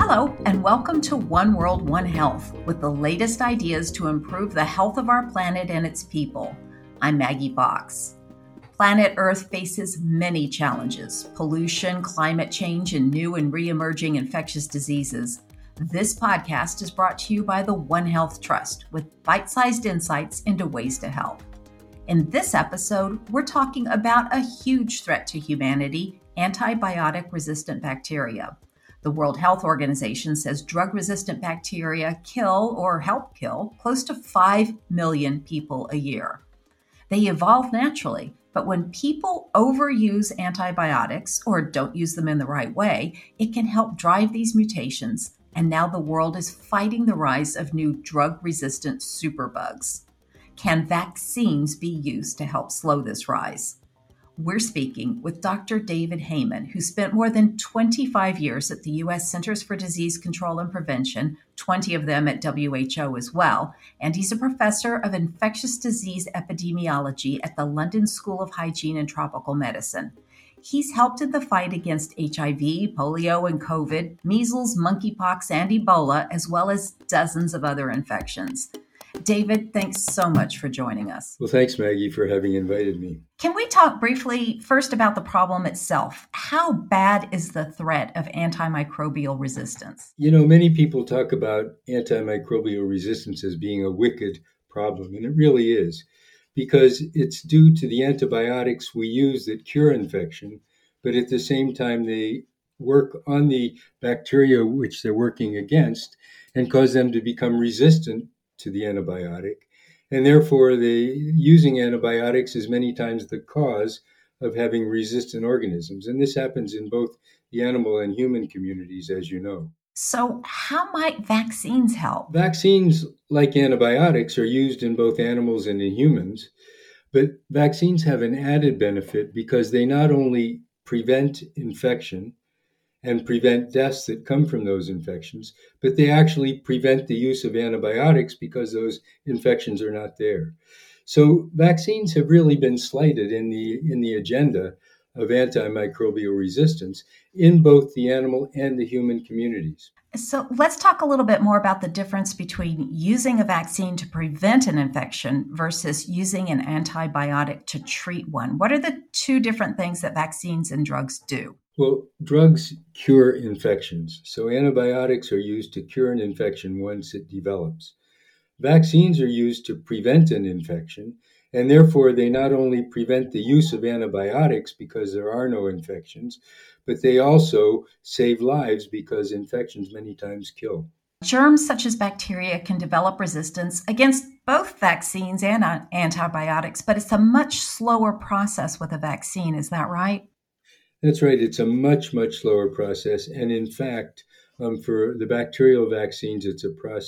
Hello, and welcome to One World, One Health, with the latest ideas to improve the health of our planet and its people. I'm Maggie Box. Planet Earth faces many challenges: pollution, climate change, and new and re-emerging infectious diseases. This podcast is brought to you by the One Health Trust, with bite-sized insights into ways to help. In this episode, we're talking about a huge threat to humanity: antibiotic-resistant bacteria. The World Health Organization says drug-resistant bacteria kill or help kill close to 5 million people a year. They evolve naturally, but when people overuse antibiotics or don't use them in the right way, it can help drive these mutations, and now the world is fighting the rise of new drug-resistant superbugs. Can vaccines be used to help slow this rise? We're speaking with Dr. David Heymann, who spent more than 25 years at the U.S. Centers for Disease Control and Prevention, 20 of them at WHO as well, and he's a professor of infectious disease epidemiology at the London School of Hygiene and Tropical Medicine. He's helped in the fight against HIV, polio, and COVID, measles, monkeypox, and Ebola, as well as dozens of other infections. David, thanks so much for joining us. Well, thanks, Maggie, for having invited me. Can we talk briefly first about the problem itself? How bad is the threat of antimicrobial resistance? Many people talk about antimicrobial resistance as being a wicked problem, and it really is, because it's due to the antibiotics we use that cure infection, but at the same time they work on the bacteria which they're working against and cause them to become resistant to the antibiotic. And therefore, using antibiotics is many times the cause of having resistant organisms. And this happens in both the animal and human communities, as you know. So how might vaccines help? Vaccines, like antibiotics, are used in both animals and in humans. But vaccines have an added benefit because they not only prevent infection and prevent deaths that come from those infections, but they actually prevent the use of antibiotics because those infections are not there. So vaccines have really been slighted in the agenda of antimicrobial resistance in both the animal and the human communities. So let's talk a little bit more about the difference between using a vaccine to prevent an infection versus using an antibiotic to treat one. What are the two different things that vaccines and drugs do? Well, drugs cure infections. So antibiotics are used to cure an infection once it develops. Vaccines are used to prevent an infection, and therefore they not only prevent the use of antibiotics because there are no infections, but they also save lives because infections many times kill. Germs such as bacteria can develop resistance against both vaccines and antibiotics, but it's a much slower process with a vaccine. Is that right? That's right. It's a much, much slower process. And in fact, for the bacterial vaccines, it's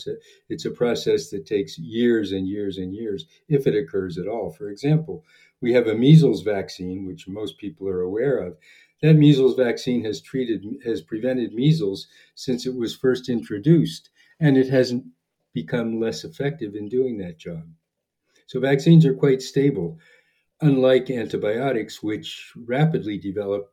a process that takes years and years and years, if it occurs at all. For example, we have a measles vaccine, which most people are aware of. That measles vaccine has prevented measles since it was first introduced, and it hasn't become less effective in doing that job. So vaccines are quite stable, unlike antibiotics, which rapidly develop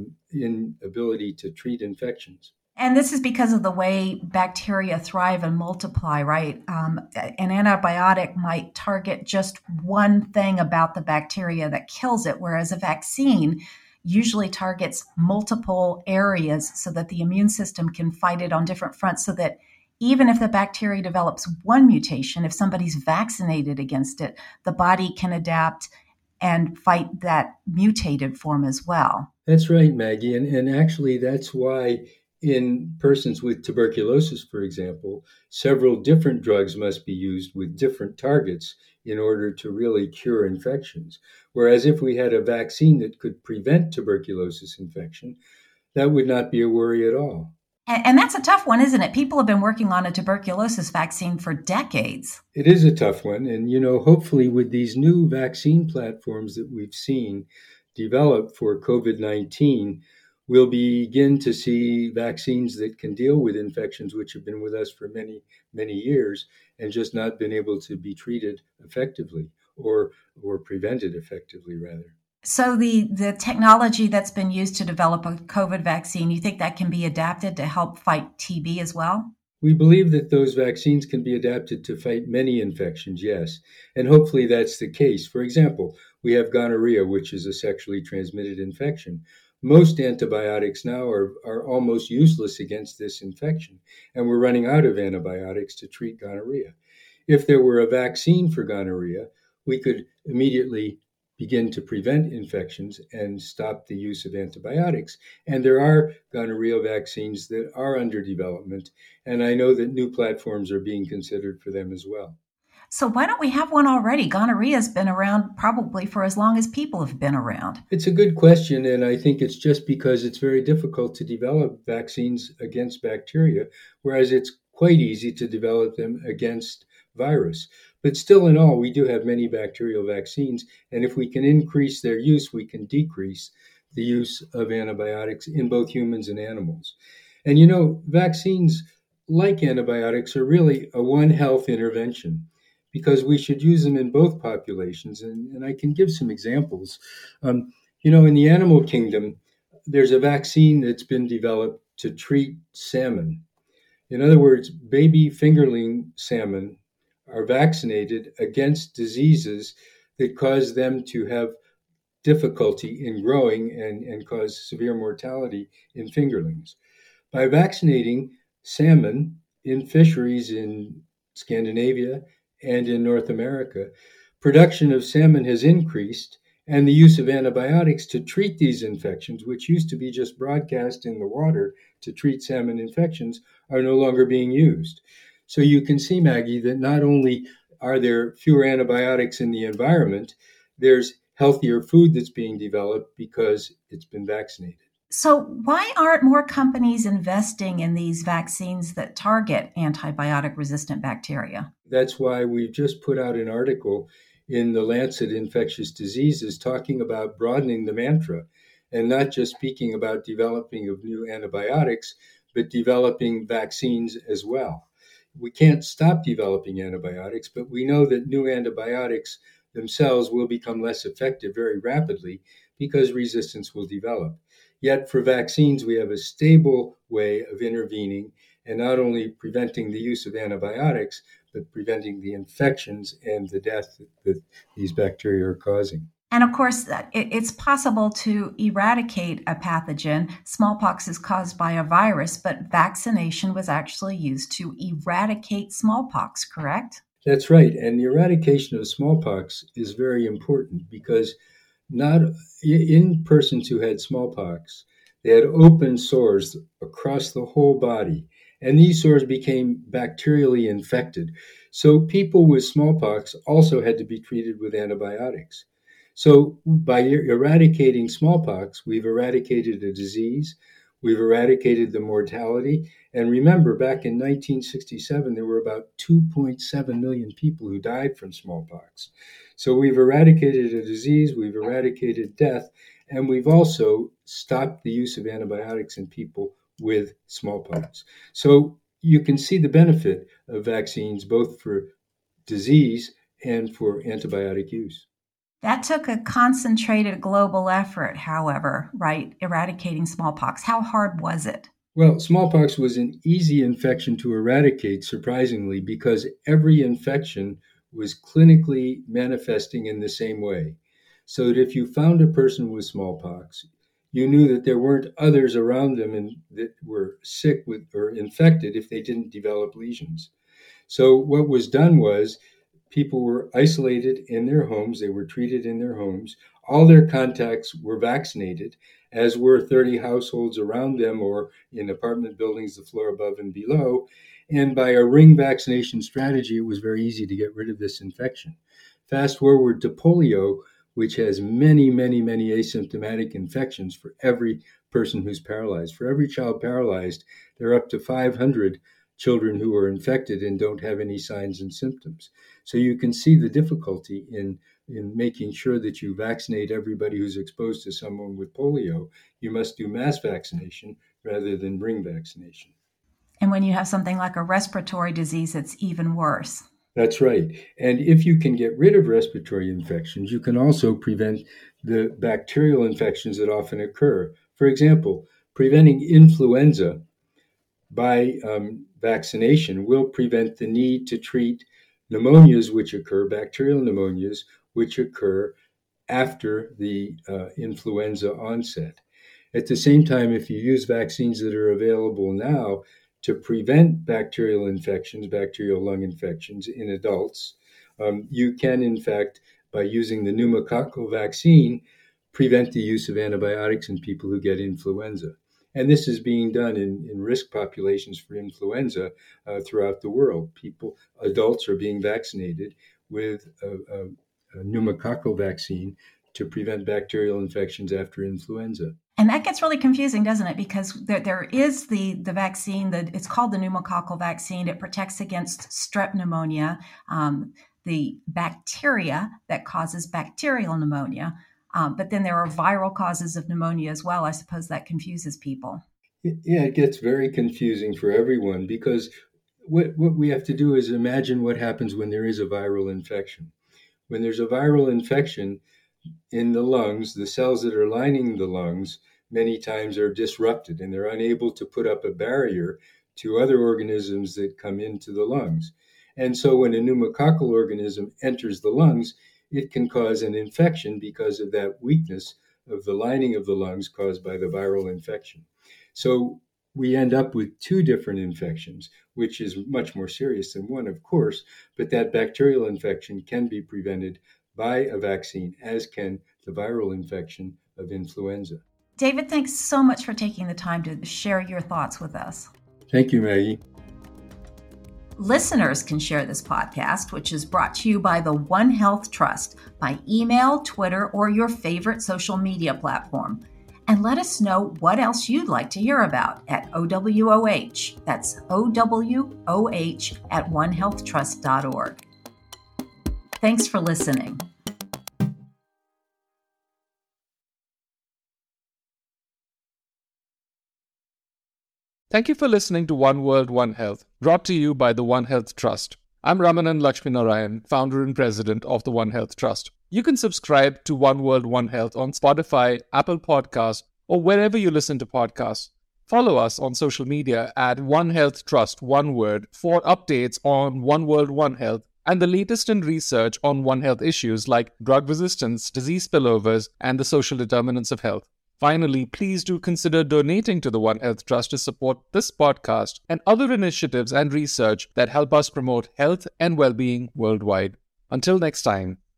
inability to treat infections. And this is because of the way bacteria thrive and multiply, right? An antibiotic might target just one thing about the bacteria that kills it, whereas a vaccine usually targets multiple areas so that the immune system can fight it on different fronts, so that even if the bacteria develops one mutation, if somebody's vaccinated against it, the body can adapt and fight that mutated form as well. That's right, Maggie. And actually, that's why in persons with tuberculosis, for example, several different drugs must be used with different targets in order to really cure infections. Whereas if we had a vaccine that could prevent tuberculosis infection, that would not be a worry at all. And that's a tough one, isn't it? People have been working on a tuberculosis vaccine for decades. It is a tough one. And, hopefully with these new vaccine platforms that we've seen develop for COVID-19, we'll begin to see vaccines that can deal with infections which have been with us for many, many years and just not been able to be treated effectively or prevented effectively, rather. So the technology that's been used to develop a COVID vaccine, you think that can be adapted to help fight TB as well? We believe that those vaccines can be adapted to fight many infections, yes, and hopefully that's the case. For example, we have gonorrhea, which is a sexually transmitted infection. Most antibiotics now are almost useless against this infection, and we're running out of antibiotics to treat gonorrhea. If there were a vaccine for gonorrhea, we could immediately begin to prevent infections and stop the use of antibiotics. And there are gonorrhea vaccines that are under development, and I know that new platforms are being considered for them as well. So why don't we have one already? Gonorrhea has been around probably for as long as people have been around. It's a good question, and I think it's just because it's very difficult to develop vaccines against bacteria, whereas it's quite easy to develop them against virus. But still, in all, we do have many bacterial vaccines, and if we can increase their use, we can decrease the use of antibiotics in both humans and animals. And vaccines, like antibiotics, are really a One Health intervention because we should use them in both populations. And I can give some examples. In the animal kingdom, there's a vaccine that's been developed to treat salmon. In other words, baby fingerling salmon are vaccinated against diseases that cause them to have difficulty in growing and cause severe mortality in fingerlings. By vaccinating salmon in fisheries in Scandinavia and in North America, production of salmon has increased, and the use of antibiotics to treat these infections, which used to be just broadcast in the water to treat salmon infections, are no longer being used. So you can see, Maggie, that not only are there fewer antibiotics in the environment, there's healthier food that's being developed because it's been vaccinated. So why aren't more companies investing in these vaccines that target antibiotic resistant bacteria? That's why we've just put out an article in the Lancet Infectious Diseases talking about broadening the mantra and not just speaking about developing of new antibiotics, but developing vaccines as well. We can't stop developing antibiotics, but we know that new antibiotics themselves will become less effective very rapidly because resistance will develop. Yet for vaccines, we have a stable way of intervening and not only preventing the use of antibiotics, but preventing the infections and the death that these bacteria are causing. And of course, it's possible to eradicate a pathogen. Smallpox is caused by a virus, but vaccination was actually used to eradicate smallpox, correct? That's right. And the eradication of smallpox is very important because not in persons who had smallpox, they had open sores across the whole body, and these sores became bacterially infected. So people with smallpox also had to be treated with antibiotics. So by eradicating smallpox, we've eradicated a disease, we've eradicated the mortality. And remember, back in 1967, there were about 2.7 million people who died from smallpox. So we've eradicated a disease, we've eradicated death, and we've also stopped the use of antibiotics in people with smallpox. So you can see the benefit of vaccines both for disease and for antibiotic use. That took a concentrated global effort, however, right? Eradicating smallpox. How hard was it? Well, smallpox was an easy infection to eradicate, surprisingly, because every infection was clinically manifesting in the same way. So that if you found a person with smallpox, you knew that there weren't others around them that were sick with or infected if they didn't develop lesions. So what was done was people were isolated in their homes. They were treated in their homes. All their contacts were vaccinated, as were 30 households around them or in apartment buildings, the floor above and below. And by a ring vaccination strategy, it was very easy to get rid of this infection. Fast forward to polio, which has many, many, many asymptomatic infections for every person who's paralyzed. For every child paralyzed, there are up to 500 children who are infected and don't have any signs and symptoms. So you can see the difficulty in making sure that you vaccinate everybody who's exposed to someone with polio. You must do mass vaccination rather than ring vaccination. And when you have something like a respiratory disease, it's even worse. That's right. And if you can get rid of respiratory infections, you can also prevent the bacterial infections that often occur. For example, preventing influenza by vaccination will prevent the need to treat pneumonias which occur, bacterial pneumonias, which occur after the influenza onset. At the same time, if you use vaccines that are available now to prevent bacterial infections, bacterial lung infections in adults, you can, in fact, by using the pneumococcal vaccine, prevent the use of antibiotics in people who get influenza. And this is being done in risk populations for influenza throughout the world. Adults are being vaccinated with a pneumococcal vaccine to prevent bacterial infections after influenza. And that gets really confusing, doesn't it? Because there is the vaccine that it's called the pneumococcal vaccine. It protects against strep pneumonia, the bacteria that causes bacterial pneumonia. But then there are viral causes of pneumonia as well. I suppose that confuses people. Yeah, it gets very confusing for everyone because what we have to do is imagine what happens when there is a viral infection. When there's a viral infection in the lungs, the cells that are lining the lungs many times are disrupted and they're unable to put up a barrier to other organisms that come into the lungs. And so when a pneumococcal organism enters the lungs, it can cause an infection because of that weakness of the lining of the lungs caused by the viral infection. So we end up with two different infections, which is much more serious than one, of course, but that bacterial infection can be prevented by a vaccine, as can the viral infection of influenza. David, thanks so much for taking the time to share your thoughts with us. Thank you, Maggie. Listeners can share this podcast, which is brought to you by the One Health Trust, by email, Twitter, or your favorite social media platform. And let us know what else you'd like to hear about at OWOH. That's OWOH at onehealthtrust.org. Thanks for listening. Thank you for listening to One World, One Health, brought to you by the One Health Trust. I'm Ramanan Lakshminarayan, founder and president of the One Health Trust. You can subscribe to One World, One Health on Spotify, Apple Podcasts, or wherever you listen to podcasts. Follow us on social media at One Health Trust, one word, for updates on One World, One Health and the latest in research on One Health issues like drug resistance, disease spillovers, and the social determinants of health. Finally, please do consider donating to the One Health Trust to support this podcast and other initiatives and research that help us promote health and well-being worldwide. Until next time.